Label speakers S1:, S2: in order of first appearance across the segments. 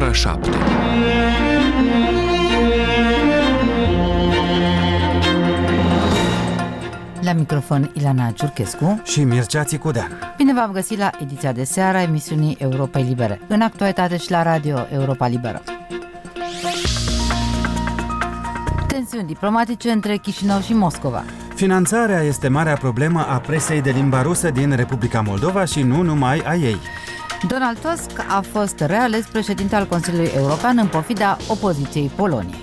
S1: ora 7.
S2: La microfon Ilana Ciurchescu
S3: și Mircea Țicudean.
S2: Bine v-am găsit la ediția de seară a emisiunii Europa Libere, în actualitate și la radio Europa Liberă. Tensiuni diplomatice între Chișinău și Moscova.
S3: Finanțarea este marea problemă a presei de limba rusă din Republica Moldova și nu numai a ei.
S2: Donald Tusk a fost reales președinte al Consiliului European în pofida opoziției Poloniei.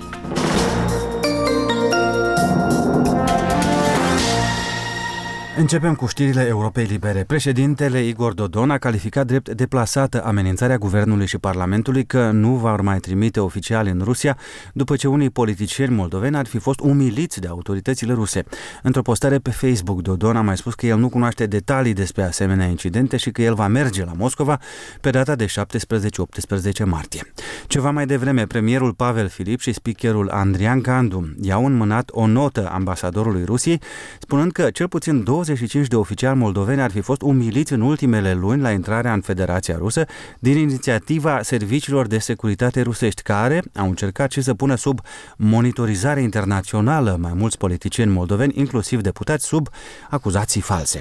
S3: Începem cu știrile Europei Libere. Președintele Igor Dodon a calificat drept deplasată amenințarea guvernului și Parlamentului că nu vor mai trimite oficiali în Rusia după ce unii politicieni moldoveni ar fi fost umiliți de autoritățile ruse. Într-o postare pe Facebook, Dodon a mai spus că el nu cunoaște detalii despre asemenea incidente și că el va merge la Moscova pe data de 17-18 martie. Ceva mai devreme, premierul Pavel Filip și speakerul Andrian Candu i-au înmânat o notă ambasadorului Rusiei, spunând că cel puțin 25 de oficiali moldoveni ar fi fost umiliți în ultimele luni la intrarea în Federația Rusă din inițiativa serviciilor de securitate rusești, care au încercat și să pună sub monitorizare internațională mai mulți politicieni moldoveni, inclusiv deputați, sub acuzații false.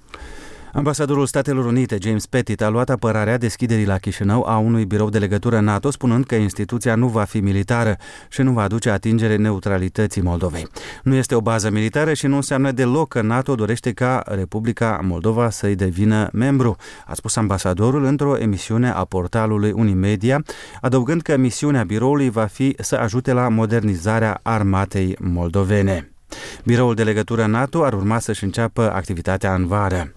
S3: Ambasadorul Statelor Unite, James Pettit, a luat apărarea deschiderii la Chișinău a unui birou de legătură NATO, spunând că instituția nu va fi militară și nu va aduce atingere neutralității Moldovei. Nu este o bază militară și nu înseamnă deloc că NATO dorește ca Republica Moldova să-i devină membru, a spus ambasadorul într-o emisiune a portalului Unimedia, adăugând că misiunea biroului va fi să ajute la modernizarea armatei moldovene. Biroul de legătură NATO ar urma să-și înceapă activitatea în vară.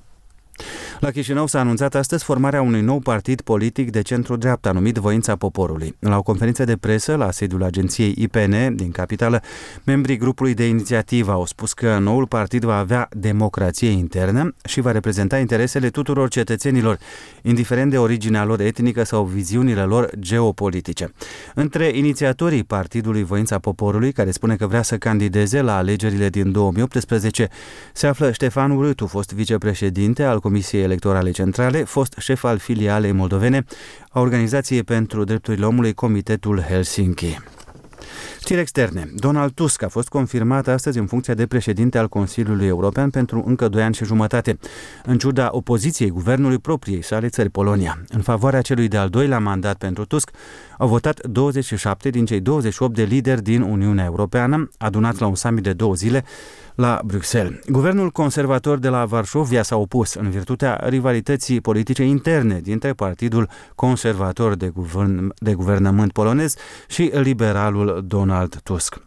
S3: La Chișinău s-a anunțat astăzi formarea unui nou partid politic de centru-dreapta numit Voința Poporului. La o conferință de presă la sediul agenției IPN din capitală, membrii grupului de inițiativă au spus că noul partid va avea democrație internă și va reprezenta interesele tuturor cetățenilor, indiferent de originea lor etnică sau viziunile lor geopolitice. Între inițiatorii partidului Voința Poporului, care spune că vrea să candideze la alegerile din 2018, se află Ștefan Urâtu, fost vicepreședinte al Comisiei Electorale Centrale, fost șef al filialei moldovene a Organizației pentru Drepturile Omului, Comitetul Helsinki. Știri externe. Donald Tusk a fost confirmat astăzi în funcția de președinte al Consiliului European pentru încă 2 ani și jumătate, în ciuda opoziției guvernului propriei sale țări, Polonia. În favoarea celui de-al doilea mandat pentru Tusk au votat 27 din cei 28 de lideri din Uniunea Europeană, adunați la un summit de 2 zile la Bruxelles. Guvernul conservator de la Varșovia s-a opus în virtutea rivalității politice interne dintre Partidul Conservator de Guvernământ polonez și liberalul Donald Tusk.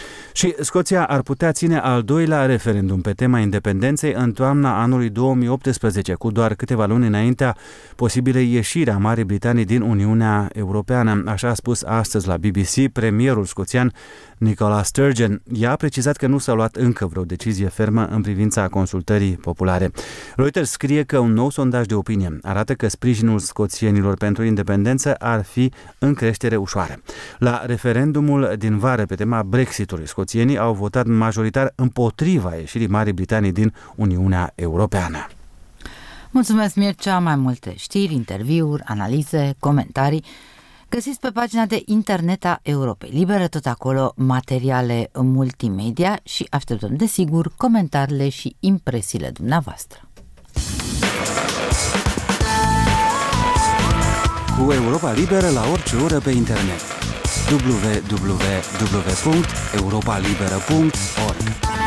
S3: Și Scoția ar putea ține al doilea referendum pe tema independenței în toamna anului 2018, cu doar câteva luni înaintea posibilei ieșiri a Marii Britanii din Uniunea Europeană. Așa a spus astăzi la BBC premierul scoțian Nicola Sturgeon. Ea a precizat că nu s-a luat încă vreo decizie fermă în privința consultării populare. Reuters scrie că un nou sondaj de opinie arată că sprijinul scoțienilor pentru independență ar fi în creștere ușoară. La referendumul din vară pe tema Brexitului, scoțienii au votat majoritar împotriva ieșirii Marii Britanii din Uniunea Europeană.
S2: Mulțumesc, Mircea. Mai multe știri, interviuri, analize, comentarii găsiți pe pagina de internet a Europei Libere, tot acolo materiale multimedia și așteptăm, desigur, comentariile și impresiile dumneavoastră.
S3: Cu Europa Liberă la orice oră pe internet. www.europalibera.org.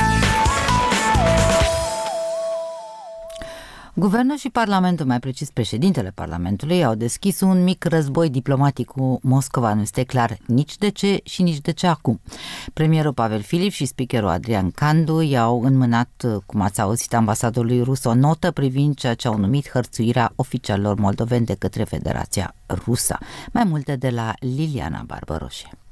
S2: Guvernul și Parlamentul, mai precis președintele Parlamentului, au deschis un mic război diplomatic cu Moscova. Nu este clar nici de ce și nici de ce acum. Premierul Pavel Filip și speakerul Andrian Candu i-au înmânat, cum ați auzit, ambasadorului rus o notă privind ceea ce au numit hărțuirea oficialilor moldoveni de către Federația Rusă. Mai multe de la Liliana Barbaroșe.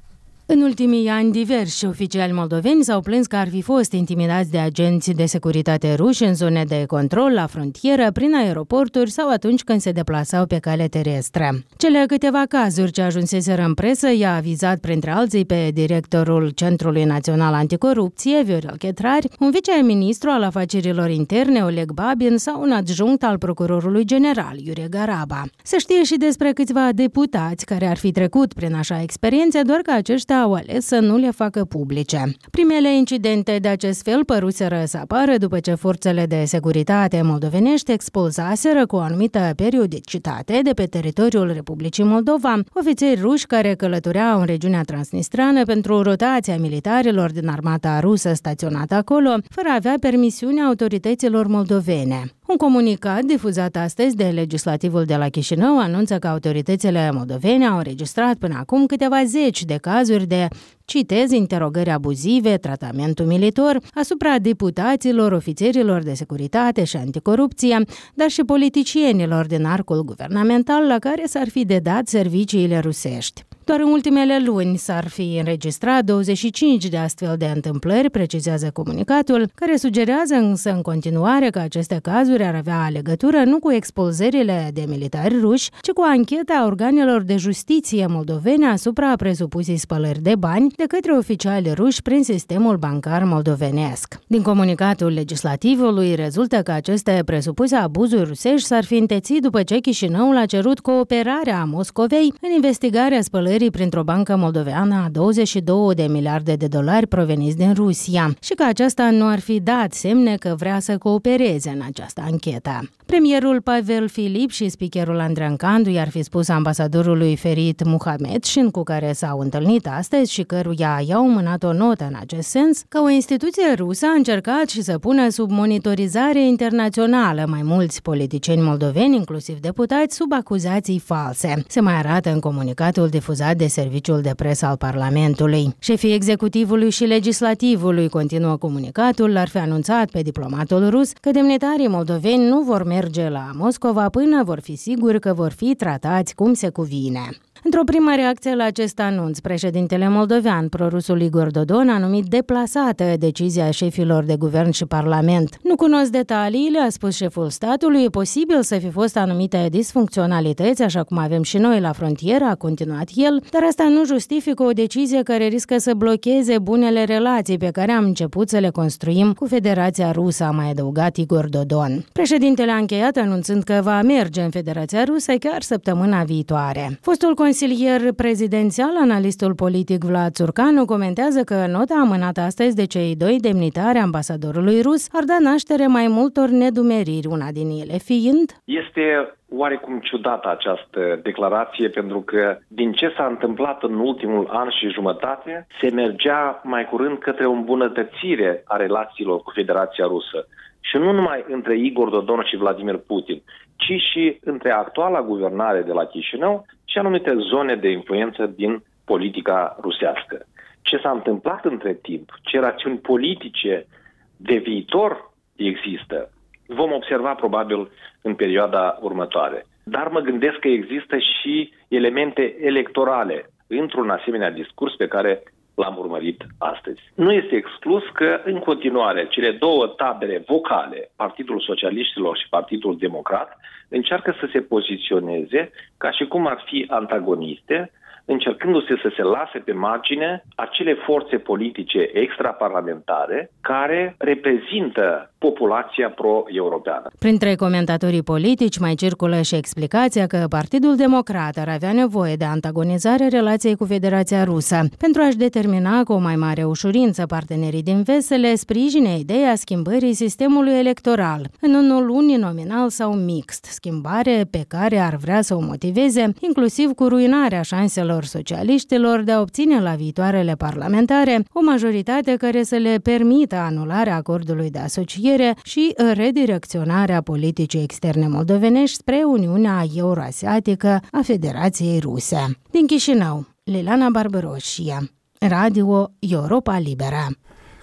S1: În ultimii ani, diversi oficiali moldoveni s-au plâns că ar fi fost intimidați de agenți de securitate ruși în zone de control la frontieră, prin aeroporturi sau atunci când se deplasau pe cale terestră. Cele câteva cazuri ce ajunseseră în presă i-a avizat printre alții pe directorul Centrului Național Anticorupție, Viorel Chetrari, un viceministru al afacerilor interne, Oleg Babin, sau un adjunct al procurorului general, Iurie Garaba. Se știe și despre câțiva deputați care ar fi trecut prin așa experiență, doar că aceștia au ales să nu le facă publice. Primele incidente de acest fel păruseră să apară după ce forțele de securitate moldovenești expulzaseră cu o anumită periodicitate de pe teritoriul Republicii Moldova ofițeri ruși care călătoreau în regiunea transnistreană pentru rotația militarilor din armata rusă staționată acolo, fără a avea permisiunea autorităților moldovene. Un comunicat difuzat astăzi de legislativul de la Chișinău anunță că autoritățile moldovene au înregistrat până acum câteva zeci de cazuri de, citez, interogări abuzive, tratament umilitor asupra deputaților, ofițerilor de securitate și anticorupție, dar și politicienilor din arcul guvernamental la care s-ar fi dedat serviciile rusești. Doar în ultimele luni s-ar fi înregistrat 25 de astfel de întâmplări, precizează comunicatul, care sugerează însă în continuare că aceste cazuri ar avea legătură nu cu expulzările de militari ruși, ci cu ancheta organelor de justiție moldovene asupra presupusei spălări de bani de către oficiali ruși prin sistemul bancar moldovenesc. Din comunicatul legislativului rezultă că aceste presupuse abuzuri rusești s-ar fi întețit după ce Chișinăul a cerut cooperarea Moscovei în investigarea spălării printr-o bancă moldoveană a 22 de miliarde de dolari proveniți din Rusia și că aceasta nu ar fi dat semne că vrea să coopereze în această anchetă. Premierul Pavel Filip și speakerul Andrean Candu i-ar fi spus ambasadorului Ferit Muhamedșin, cu care s-au întâlnit astăzi și căruia i-au mânat o notă în acest sens, că o instituție rusă a încercat și să pună sub monitorizare internațională mai mulți politicieni moldoveni, inclusiv deputați, sub acuzații false. Se mai arată în comunicatul difuzat de Serviciul de Presă al Parlamentului. Șefii executivului și legislativului, continuă comunicatul, l-ar fi anunțat pe diplomatul rus că demnitarii moldoveni nu vor merge la Moscova până vor fi siguri că vor fi tratați cum se cuvine. Într-o primă reacție la acest anunț, președintele moldovean, prorusul Igor Dodon, a numit deplasată decizia șefilor de guvern și parlament. Nu cunosc detaliile, a spus șeful statului, e posibil să fi fost anumite disfuncționalități, așa cum avem și noi la frontieră, a continuat el, dar asta nu justifică o decizie care riscă să blocheze bunele relații pe care am început să le construim cu Federația Rusă, a mai adăugat Igor Dodon. Președintele a încheiat anunțând că va merge în Federația Rusă chiar săptămâna viitoare. Fostul consilier prezidențial, analistul politic Vlad Țurcanu, comentează că nota amânată astăzi de cei doi demnitari ambasadorului rus ar da naștere mai multor nedumeriri, una din ele fiind:
S4: este oarecum ciudată această declarație, pentru că din ce s-a întâmplat în ultimul an și jumătate, se mergea mai curând către o îmbunătățire a relațiilor cu Federația Rusă. Și nu numai între Igor Dodon și Vladimir Putin, ci și între actuala guvernare de la Chișinău și anumite zone de influență din politica rusească. Ce s-a întâmplat între timp, ce rațiuni politice de viitor există, vom observa probabil în perioada următoare. Dar mă gândesc că există și elemente electorale într-un asemenea discurs pe care l-am urmărit astăzi. Nu este exclus că, în continuare, cele două tabere vocale, Partidul Socialiștilor și Partidul Democrat, încearcă să se poziționeze ca și cum ar fi antagoniste, încercându-se să se lase pe margine acele forțe politice extraparlamentare care reprezintă populația pro-europeană.
S1: Printre comentatorii politici mai circulă și explicația că Partidul Democrat ar avea nevoie de antagonizarea relației cu Federația Rusă pentru a-și determina cu o mai mare ușurință partenerii din vest să le sprijine ideea schimbării sistemului electoral în unul uninominal sau mixt, schimbare pe care ar vrea să o motiveze, inclusiv cu ruinarea șanselor socialiștilor de a obține la viitoarele parlamentare o majoritate care să le permită anularea acordului de asociere și redirecționarea politicii externe moldovenești spre Uniunea Euroasiatică a Federației Ruse. Din Chișinău, Liliana Barbaroșia, Radio Europa Liberă.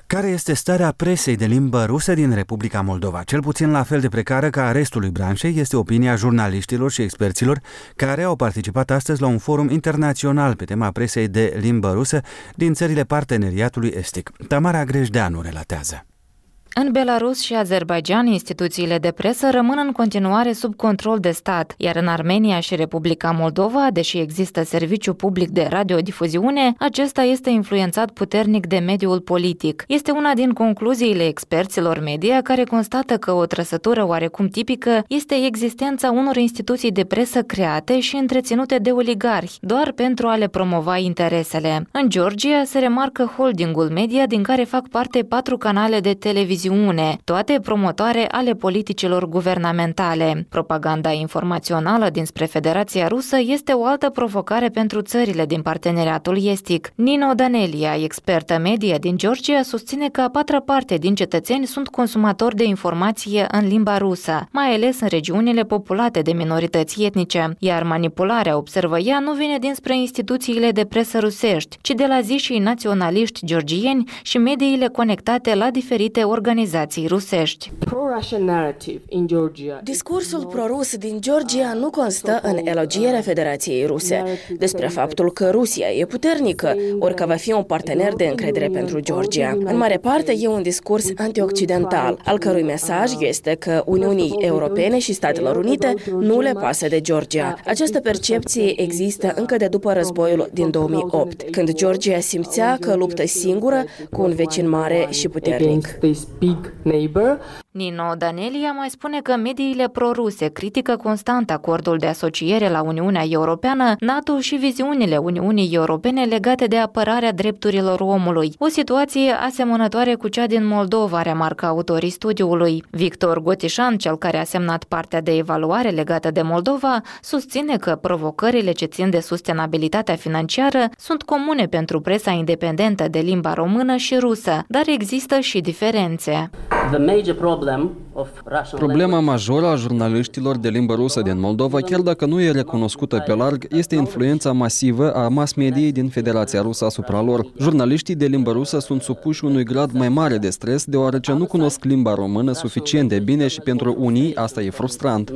S3: Care este starea presei de limbă rusă din Republica Moldova? Cel puțin la fel de precară ca restul branșei este opinia jurnaliștilor și experților care au participat astăzi la un forum internațional pe tema presei de limbă rusă din țările parteneriatului estic. Tamara Grejdeanu relatează.
S5: În Belarus și Azerbaidjan, instituțiile de presă rămân în continuare sub control de stat, iar în Armenia și Republica Moldova, deși există serviciu public de radiodifuziune, acesta este influențat puternic de mediul politic. Este una din concluziile experților media care constată că o trăsătură oarecum tipică este existența unor instituții de presă create și întreținute de oligarhi, doar pentru a le promova interesele. În Georgia se remarcă holdingul media din care fac parte 4 canale de televiziune, toate promotoare ale politicilor guvernamentale. Propaganda informațională dinspre Federația Rusă este o altă provocare pentru țările din parteneriatul estic. Nino Danelia, expertă media din Georgia, susține că a 4-a parte din cetățeni sunt consumatori de informație în limba rusă, mai ales în regiunile populate de minorități etnice, iar manipularea, observă ea, nu vine dinspre instituțiile de presă rusești, ci de la zișii naționaliști georgieni și mediile conectate la diferite organizații rusești.
S6: Discursul prorus din Georgia nu constă în elogierea Federației Ruse despre faptul că Rusia e puternică, ori că va fi un partener de încredere pentru Georgia. În mare parte e un discurs antioccidental, al cărui mesaj este că Uniunii Europene și Statelor Unite nu le pasă de Georgia. Această percepție există încă de după războiul din 2008, când Georgia simțea că luptă singură cu un vecin mare și puternic.
S5: Nino Danelia mai spune că mediile proruse critică constant acordul de asociere la Uniunea Europeană, NATO și viziunile Uniunii Europene legate de apărarea drepturilor omului. O situație asemănătoare cu cea din Moldova, remarcă autorii studiului. Victor Gotișan, cel care a semnat partea de evaluare legată de Moldova, susține că provocările ce țin de sustenabilitatea financiară sunt comune pentru presa independentă de limba română și rusă, dar există și diferențe.
S7: Problema majoră a jurnaliștilor de limbă rusă din Moldova, chiar dacă nu e recunoscută pe larg, este influența masivă a mass mediei din Federația Rusă asupra lor. Jurnaliștii de limbă rusă sunt supuși unui grad mai mare de stres, deoarece nu cunosc limba română suficient de bine și pentru unii asta e frustrant.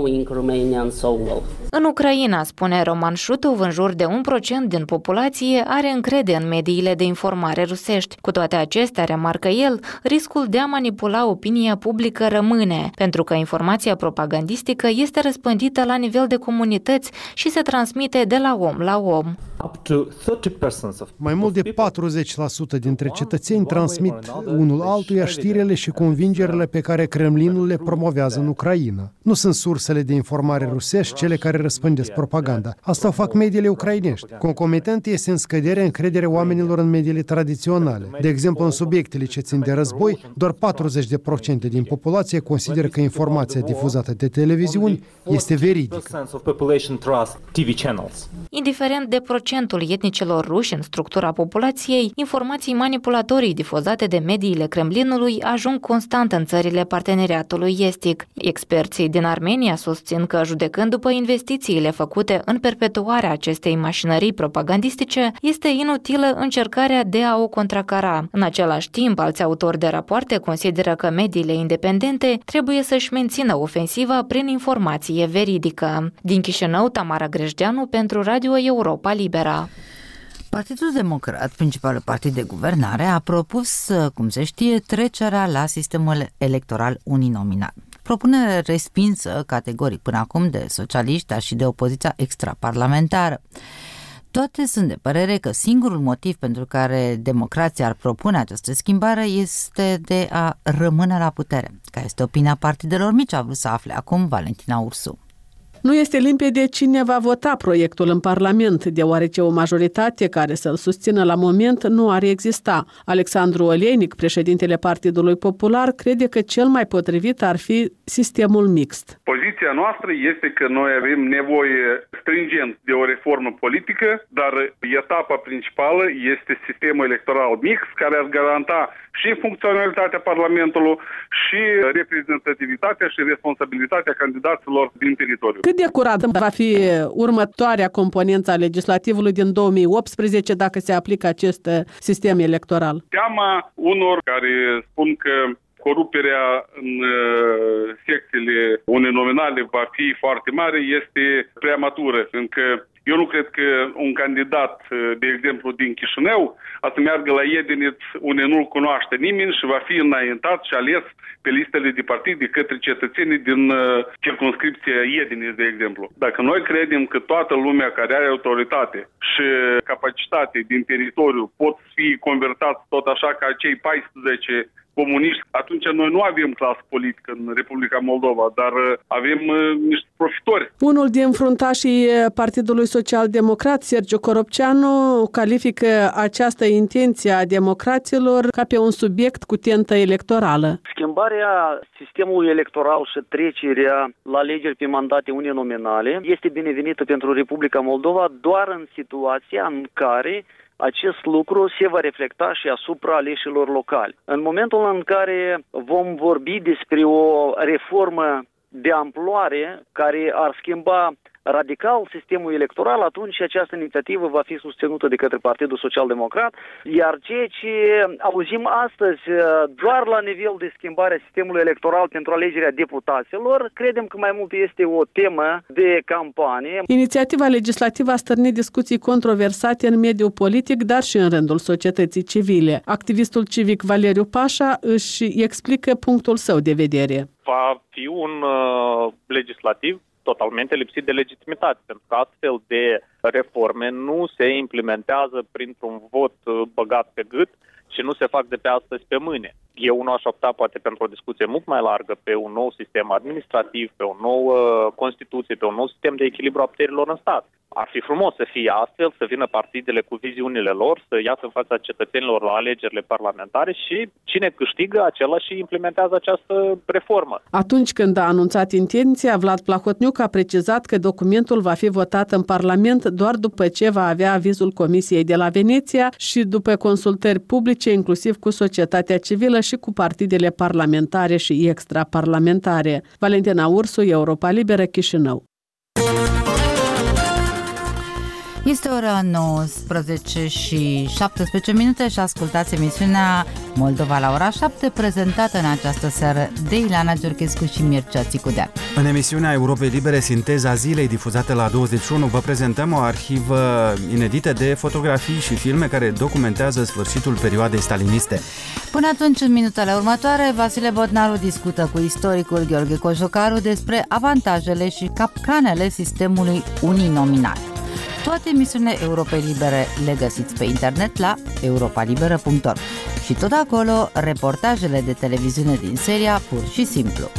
S5: În Ucraina, spune Roman Șutov, în jur de 1% din populație are încredere în mediile de informare rusești. Cu toate acestea, remarcă el, riscul de a manipula opinia publică rămâne, pentru că informația propagandistică este răspândită la nivel de comunități și se transmite de la om la om.
S8: Mai mult de 40% dintre cetățeni transmit unul altuia știrile și convingerile pe care Kremlinul le promovează în Ucraina. Nu sunt sursele de informare rusești cele care răspândesc propaganda. Asta o fac mediile ucrainești. Concomitent este în scădere încrederea oamenilor în mediile tradiționale. De exemplu, în subiectele ce țin de război, doar 40% din populație consideră că informația difuzată de televiziuni este veridică.
S5: Indiferent de procentul etnicilor ruși în structura populației, informații manipulatorii difuzate de mediile Kremlinului ajung constant în țările parteneriatului estic. Experții din Armenia susțin că, judecând după investițiile făcute în perpetuarea acestei mașinării propagandistice, este inutilă încercarea de a o contracara. În același timp, alți autori de rapoarte consideră că mediile independente trebuie să-și mențină ofensiva prin informație veridică. Din Chișinău, Tamara Grejdeanu pentru Radio Europa Libera.
S2: Partidul Democrat, principalul partid de guvernare, a propus, cum se știe, trecerea la sistemul electoral uninominal. Propunere respinsă categoric până acum de socialiști, dar și de opoziția extraparlamentară. Toate sunt de părere că singurul motiv pentru care democrația ar propune această schimbare este de a rămâne la putere. Care este opinia partidelor mici, a vrut să afle acum Valentina Ursu.
S9: Nu este limpede cine va vota proiectul în Parlament, deoarece o majoritate care să-l susțină la moment nu ar exista. Alexandru Oleinic, președintele Partidului Popular, crede că cel mai potrivit ar fi sistemul mixt.
S10: Poziția noastră este că noi avem nevoie stringent de o reformă politică, dar etapa principală este sistemul electoral mixt, care ar garanta și funcționalitatea Parlamentului și reprezentativitatea și responsabilitatea candidaților din teritoriu.
S9: Cât de curând va fi următoarea componență a legislativului din 2018 dacă se aplică acest sistem electoral?
S10: Teama unor care spun că coruperea în secțiile uninominale va fi foarte mare este prematură, fiindcă eu nu cred că un candidat, de exemplu, din Chișinău, a să meargă la Iediniț unde nu-l cunoaște nimeni și va fi înaintat și ales pe listele de partid de către cetățenii din circumscripția Iediniț, de exemplu. Dacă noi credem că toată lumea care are autoritate și capacitate din teritoriu pot fi convertați tot așa ca cei 14 comuniști, atunci noi nu avem clasă politică în Republica Moldova, dar avem niște profitori.
S9: Unul din fruntașii Partidului Social-Democrat, Sergiu Coropceanu, califică această intenție a democraților ca pe un subiect cu tentă electorală.
S11: Schimbarea sistemului electoral și trecerea la alegeri pe mandate uninominale este binevenită pentru Republica Moldova doar în situația în care acest lucru se va reflecta și asupra aleșilor locali. În momentul în care vom vorbi despre o reformă de amploare care ar schimba radical sistemul electoral, atunci această inițiativă va fi susținută de către Partidul Social-Democrat, iar ceea ce auzim astăzi doar la nivel de schimbare a sistemului electoral pentru alegerea deputaților, credem că mai mult este o temă de campanie.
S9: Inițiativa legislativă a stârnit discuții controversate în mediul politic, dar și în rândul societății civile. Activistul civic Valeriu Pașa își explică punctul său de vedere.
S12: Va fi un legislativ totalmente lipsit de legitimitate, pentru că astfel de reforme nu se implementează printr-un vot băgat pe gât și nu se fac de pe astăzi pe mâine. Eu nu aș opta poate pentru o discuție mult mai largă pe un nou sistem administrativ, pe o nouă Constituție, pe un nou sistem de echilibru a puterilor în stat. Ar fi frumos să fie astfel, să vină partidele cu viziunile lor, să iasă în fața cetățenilor la alegerile parlamentare și cine câștigă, acela și implementează această reformă.
S9: Atunci când a anunțat intenția, Vlad Plahotniuc a precizat că documentul va fi votat în Parlament doar după ce va avea avizul Comisiei de la Veneția și după consultări publice, inclusiv cu societatea civilă și cu partidele parlamentare și extraparlamentare. Valentina Ursu, Europa Liberă, Chișinău.
S2: Este ora 19 și 17 minute și ascultați emisiunea Moldova la ora 7, prezentată în această seară de Ileana Giurchescu și Mircea Țicudea.
S3: În emisiunea Europei Libere, Sinteza Zilei, difuzată la 21, vă prezentăm o arhivă inedită de fotografii și filme care documentează sfârșitul perioadei staliniste.
S2: Până atunci, în minutele următoare, Vasile Botnaru discută cu istoricul Gheorghe Cojocaru despre avantajele și capcanele sistemului uninominal. Toate emisiunile Europei Libere le găsiți pe internet la europalibera.org și tot acolo reportajele de televiziune din seria Pur și Simplu.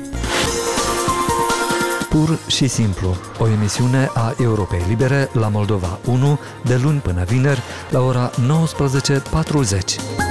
S13: Pur și Simplu, o emisiune a Europei Libere la Moldova 1, de luni până vineri, la ora 19:40.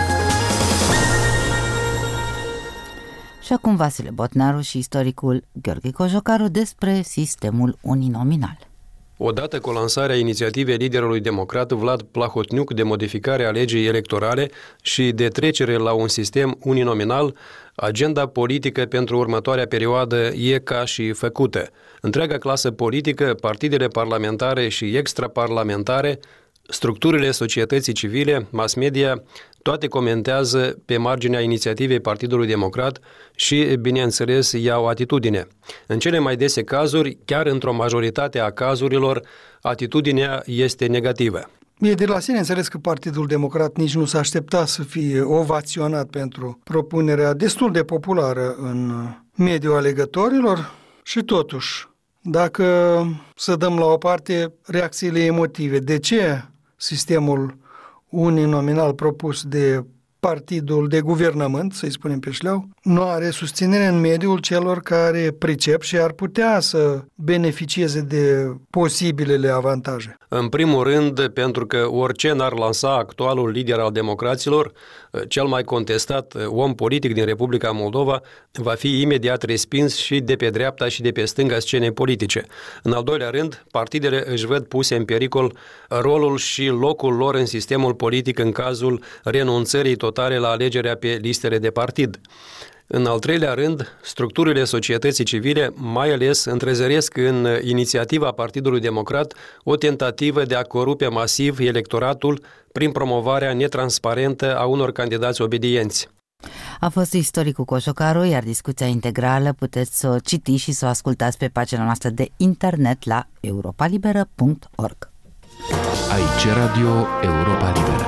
S2: Și acum Vasile Botnaru și istoricul Gheorghe Cojocaru despre sistemul uninominal.
S14: Odată cu lansarea inițiativei liderului democrat Vlad Plahotniuc de modificare a legii electorale și de trecere la un sistem uninominal, agenda politică pentru următoarea perioadă e ca și făcută. Întreaga clasă politică, partidele parlamentare și extraparlamentare, structurile societății civile, mass media, toate comentează pe marginea inițiativei Partidului Democrat și, bineînțeles, iau atitudine. În cele mai dese cazuri, chiar într-o majoritate a cazurilor, atitudinea este negativă.
S15: E de la sine înțeles că Partidul Democrat nici nu s-a așteptat să fie ovaționat pentru propunerea destul de populară în mediul alegătorilor și totuși, dacă să dăm la o parte reacțiile emotive, de ce sistemul uninominal propus de partidul de guvernământ, să-i spunem pe șleau, nu are susținere în mediul celor care pricep și ar putea să beneficieze de posibilele avantaje?
S14: În primul rând, pentru că orice n-ar lansa actualul lider al democraților, cel mai contestat om politic din Republica Moldova, va fi imediat respins și de pe dreapta și de pe stânga scenei politice. În al doilea rând, partidele își văd puse în pericol rolul și locul lor în sistemul politic în cazul renunțării totale la alegerea pe listele de partid. În al treilea rând, structurile societății civile mai ales întrezăresc în inițiativa Partidului Democrat o tentativă de a corupe masiv electoratul prin promovarea netransparentă a unor candidați obedienți.
S2: A fost istoricul Cojocaru, iar discuția integrală puteți să o citiți și să o ascultați pe pagina noastră de internet la europalibera.org.
S16: Aici Radio Europa Liberă.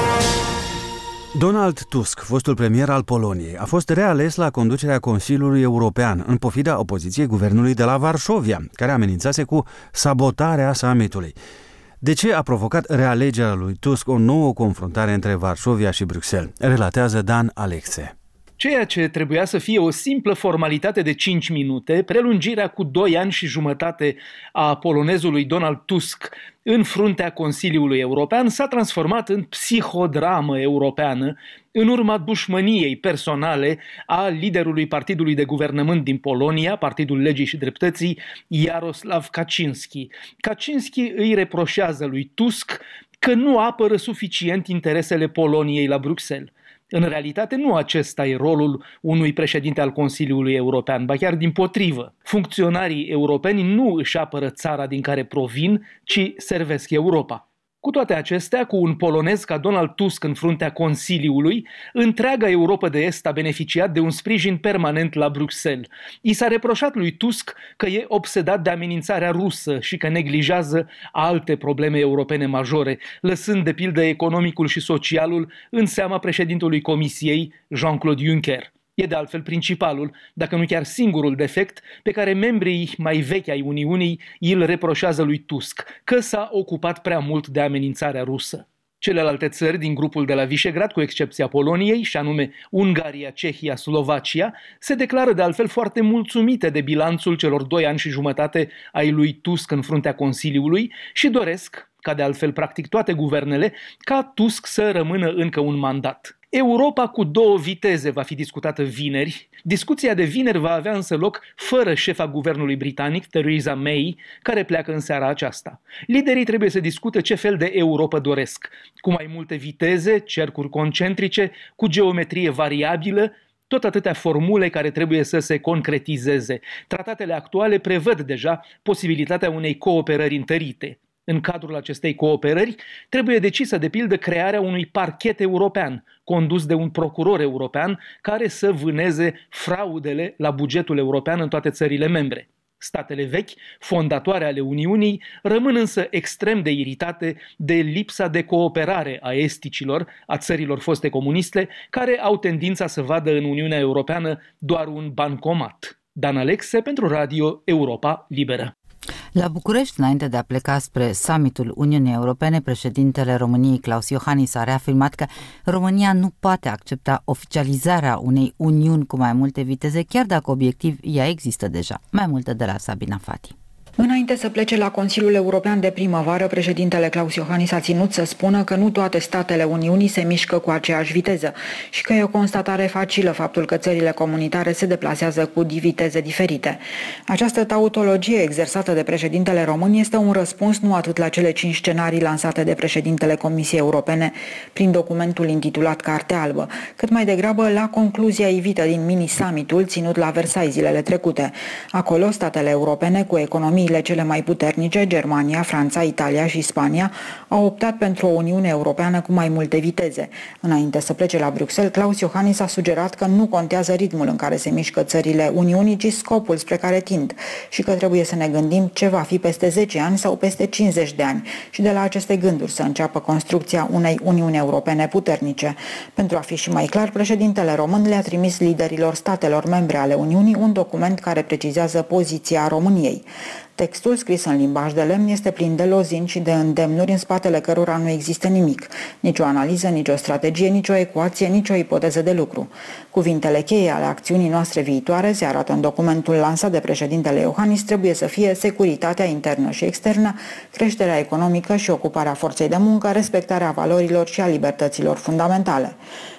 S3: Donald Tusk, fostul premier al Poloniei, a fost reales la conducerea Consiliului European, în pofida opoziției guvernului de la Varșovia, care amenințase cu sabotarea summitului. De ce a provocat realegerea lui Tusk o nouă confruntare între Varșovia și Bruxelles? Relatează Dan Alexe.
S17: Ceea ce trebuia să fie o simplă formalitate de 5 minute, prelungirea cu 2 ani și jumătate a polonezului Donald Tusk în fruntea Consiliului European, s-a transformat în psihodramă europeană în urma dușmăniei personale a liderului partidului de guvernământ din Polonia, Partidul Legii și Dreptății, Jarosław Kaczyński. Kaczyński îi reproșează lui Tusk că nu apără suficient interesele Poloniei la Bruxelles. În realitate, nu acesta e rolul unui președinte al Consiliului European, ba chiar dimpotrivă. Funcționarii europeni nu își apără țara din care provin, ci servesc Europa. Cu toate acestea, cu un polonez ca Donald Tusk în fruntea Consiliului, întreaga Europa de Est a beneficiat de un sprijin permanent la Bruxelles. I s-a reproșat lui Tusk că e obsedat de amenințarea rusă și că neglijează alte probleme europene majore, lăsând de pildă economicul și socialul în seama președintelui Comisiei, Jean-Claude Juncker. E de altfel principalul, dacă nu chiar singurul defect pe care membrii mai vechi ai Uniunii îl reproșează lui Tusk, că s-a ocupat prea mult de amenințarea rusă. Celelalte țări din grupul de la Visegrad, cu excepția Poloniei, și anume Ungaria, Cehia, Slovacia, se declară de altfel foarte mulțumite de bilanțul celor 2 ani și jumătate ai lui Tusk în fruntea Consiliului și doresc, ca de altfel practic toate guvernele, ca Tusk să rămână încă un mandat. Europa cu 2 viteze va fi discutată vineri. Discuția de vineri va avea însă loc fără șefa guvernului britanic, Theresa May, care pleacă în seara aceasta. Liderii trebuie să discute ce fel de Europa doresc, cu mai multe viteze, cercuri concentrice, cu geometrie variabilă, tot atâtea formule care trebuie să se concretizeze. Tratatele actuale prevăd deja posibilitatea unei cooperări întărite. În cadrul acestei cooperări trebuie decisă de pildă crearea unui parchet european, condus de un procuror european care să vâneze fraudele la bugetul european în toate țările membre. Statele vechi, fondatoare ale Uniunii, rămân însă extrem de iritate de lipsa de cooperare a esticilor, a țărilor foste comuniste, care au tendința să vadă în Uniunea Europeană doar un bancomat. Dan Alexe pentru Radio Europa Liberă.
S2: La București, înainte de a pleca spre summitul Uniunii Europene, președintele României, Klaus Iohannis, a reafirmat că România nu poate accepta oficializarea unei uniuni cu mai multe viteze, chiar dacă obiectiv ea există deja. Mai multe de la Sabina Fati.
S18: Înainte să plece la Consiliul European de primăvară, președintele Klaus Iohannis a ținut să spună că nu toate statele Uniunii se mișcă cu aceeași viteză și că e o constatare facilă faptul că țările comunitare se deplasează cu viteze diferite. Această tautologie exersată de președintele român este un răspuns nu atât la cele 5 scenarii lansate de președintele Comisiei Europene prin documentul intitulat Cartea Albă, cât mai degrabă la concluzia ivită din mini-summitul ținut la Versailles zilele trecute. Acolo, statele europene cu economii cele mai puternice, Germania, Franța, Italia și Spania, au optat pentru o Uniune Europeană cu mai multe viteze. Înainte să plece la Bruxelles, Klaus Iohannis a sugerat că nu contează ritmul în care se mișcă țările Uniunii, ci scopul spre care tind și că trebuie să ne gândim ce va fi peste 10 ani sau peste 50 de ani și de la aceste gânduri să înceapă construcția unei Uniuni Europene puternice. Pentru a fi și mai clar, președintele român le-a trimis liderilor statelor membre ale Uniunii un document care precizează poziția României. Textul, scris în limbaj de lemn, este plin de lozini și de îndemnuri în spatele cărora nu există nimic. Nici o analiză, nici o strategie, nici o ecuație, nici o ipoteză de lucru. Cuvintele cheie ale acțiunii noastre viitoare, se arată în documentul lansat de președintele Iohannis, trebuie să fie securitatea internă și externă, creșterea economică și ocuparea forței de muncă, respectarea valorilor și a libertăților fundamentale.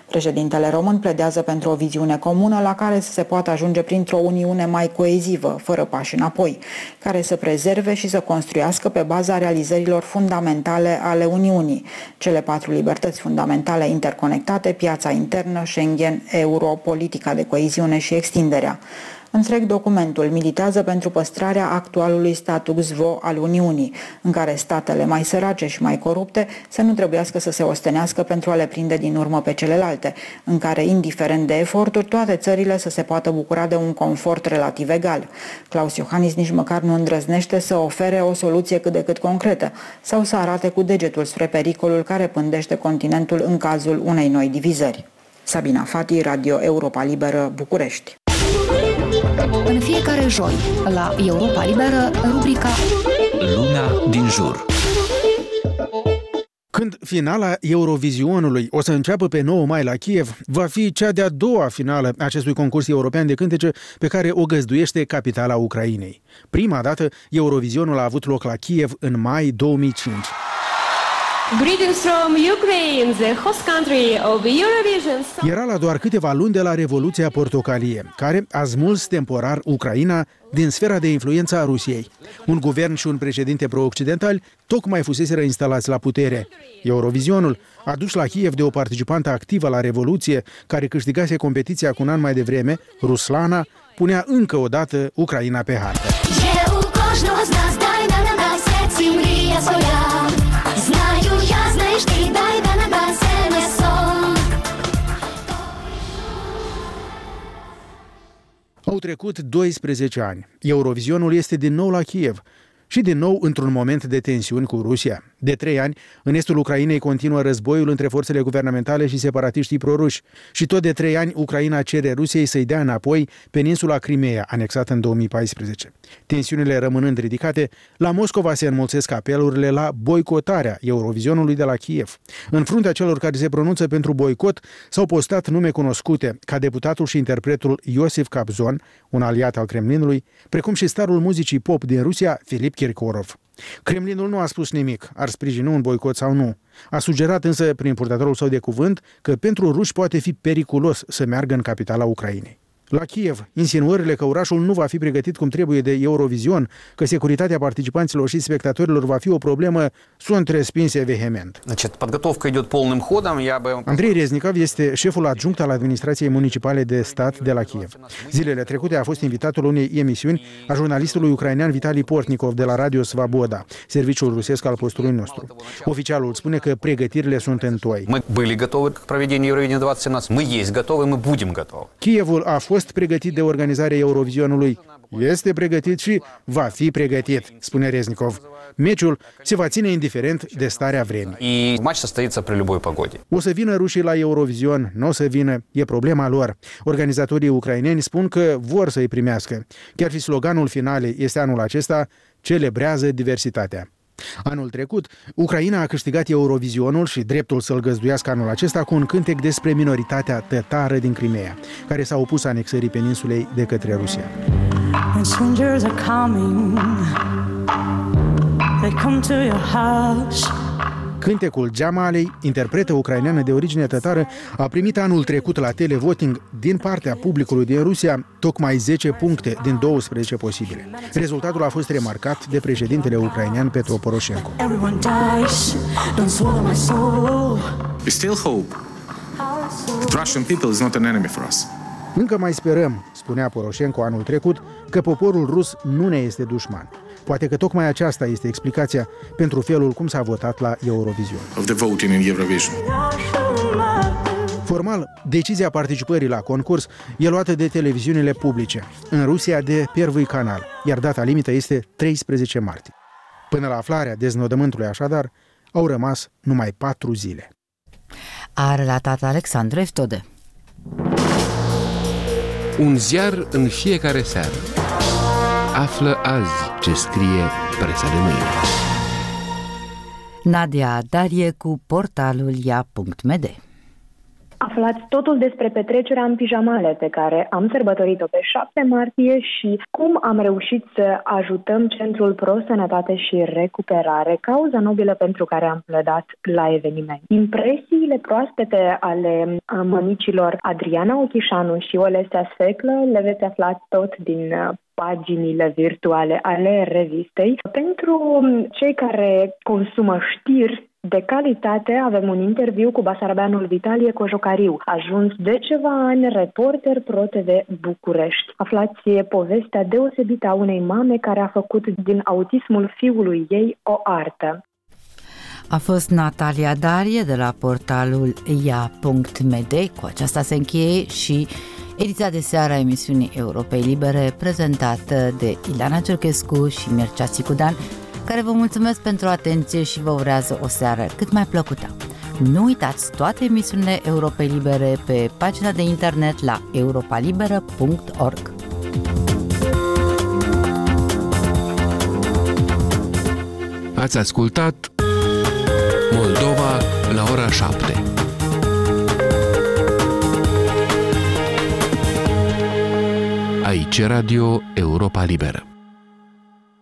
S18: Președintele român pledează pentru o viziune comună la care să se poată ajunge printr-o uniune mai coezivă, fără pași înapoi, care să prezerve și să construiască pe baza realizărilor fundamentale ale Uniunii, cele 4 libertăți fundamentale interconectate, piața internă, Schengen, euro, politica de coeziune și extinderea. Întreg documentul militează pentru păstrarea actualului status quo al Uniunii, în care statele mai sărace și mai corupte să nu trebuiască să se ostenească pentru a le prinde din urmă pe celelalte, în care, indiferent de eforturi, toate țările să se poată bucura de un confort relativ egal. Klaus Iohannis nici măcar nu îndrăznește să ofere o soluție cât de cât concretă sau să arate cu degetul spre pericolul care pândește continentul în cazul unei noi divizări. Sabina Fati, Radio Europa Liberă, București.
S19: În fiecare joi, la Europa Liberă, rubrica
S20: Lumea din jur.
S21: Când finala Eurovizionului o să înceapă pe 9 mai la Kiev, va fi cea de-a doua finală acestui concurs european de cântece pe care o găzduiește capitala Ucrainei. Prima dată, Eurovizionul a avut loc la Kiev în mai 2005.
S22: Greetings from Ukraine, the host country of Eurovision.
S21: Era la doar câteva luni de la Revoluția Portocalie, care a smuls temporar Ucraina din sfera de influență a Rusiei. Un guvern și un președinte pro-occidentali tocmai fuseseră instalați la putere. Eurovizionul, adus la Kiev de o participantă activă la Revoluție, care câștigase competiția cu un an mai devreme, Ruslana, punea încă o dată Ucraina pe hartă. Au trecut 12 ani. Eurovizionul este din nou la Kiev și din nou într-un moment de tensiuni cu Rusia. De 3 ani, în estul Ucrainei continuă războiul între forțele guvernamentale și separatiștii proruși. Și tot de 3 ani, Ucraina cere Rusiei să-i dea înapoi peninsula Crimea, anexată în 2014. Tensiunile rămânând ridicate, la Moscova se înmulțesc apelurile la boicotarea Eurovizionului de la Kiev. În fruntea celor care se pronunță pentru boicot, s-au postat nume cunoscute, ca deputatul și interpretul Iosif Kabzon, un aliat al Kremlinului, precum și starul muzicii pop din Rusia, Filip Kirkorov. Kremlinul nu a spus nimic, ar sprijini un boicot sau nu. A sugerat însă, prin purtătorul său de cuvânt, că pentru ruși poate fi periculos să meargă în capitala Ucrainei. La Kiev, insinuările că orașul nu va fi pregătit cum trebuie de Eurovision, că securitatea participanților și spectatorilor va fi o problemă, sunt respinse vehement. Andrei Reznikov este șeful adjunct al administrației municipale de stat de la Kiev. Zilele trecute a fost invitatul unei emisiuni a jurnalistului ucrainean Vitali Portnikov de la Radio Svaboda, serviciul rusesc al postului nostru. Oficialul spune că pregătirile sunt în toi. Kievul a fost pregătit de organizarea Eurovizionului, este pregătit și va fi pregătit, spune Reznikov. Meciul se va ține indiferent de starea vremii. O să vină rușii la Eurovision, nu o să vină, e problema lor. Organizatorii ucraineni spun că vor să-i primească. Chiar și sloganul finalei este anul acesta, celebrează diversitatea. Anul trecut, Ucraina a câștigat Eurovizionul și dreptul să-l găzduiască anul acesta cu un cântec despre minoritatea tătară din Crimea, care s-a opus anexării peninsulei de către Rusia. Cântecul Jamalei, interpretă ucraineană de origine tătară, a primit anul trecut la televoting din partea publicului din Rusia tocmai 10 puncte din 12 posibile. Rezultatul a fost remarcat de președintele ucrainean Petro Poroșenko.
S23: We still hope that Russian people is not an enemy for us.
S21: Încă mai sperăm, spunea Poroșenko anul trecut, că poporul rus nu ne este dușman. Poate că tocmai aceasta este explicația pentru felul cum s-a votat la Eurovision. Formal, decizia participării la concurs e luată de televiziunile publice, în Rusia de Первый Canal, iar data limită este 13 martie. Până la aflarea deznodământului așadar, au rămas numai 4 zile.
S2: A relatat Alexandru Eftode.
S16: Un ziar în fiecare seară. Află azi ce scrie presa de mâine.
S2: Nadia Darie cu portalul ia.md.
S1: Aflați totul despre petrecerea în pijamale pe care am sărbătorit-o pe 7 martie și cum am reușit să ajutăm Centrul Pro Sănătate și Recuperare, cauza nobilă pentru care am pledat la eveniment. Impresiile proaspete ale mămicilor Adriana Ochișanu și Olesea Sfeclă le veți afla tot din paginile virtuale ale revistei. Pentru cei care consumă știri de calitate, avem un interviu cu basarabeanul Vitalie Cojocariu, ajuns de ceva ani reporter Pro TV București. Aflați povestea deosebită a unei mame care a făcut din autismul fiului ei o artă.
S2: A fost Natalia Darie de la portalul ia.md. Cu aceasta se încheie și ediția de seară a emisiunii Europei Libere, prezentată de Ileana Cerchescu și Mircea Sicudan, care vă mulțumesc pentru atenție și vă urează o seară cât mai plăcută. Nu uitați toate emisiunile Europei Libere pe pagina de internet la europalibera.org.
S16: Ați ascultat Moldova la ora 7. Aici Radio Europa Liberă.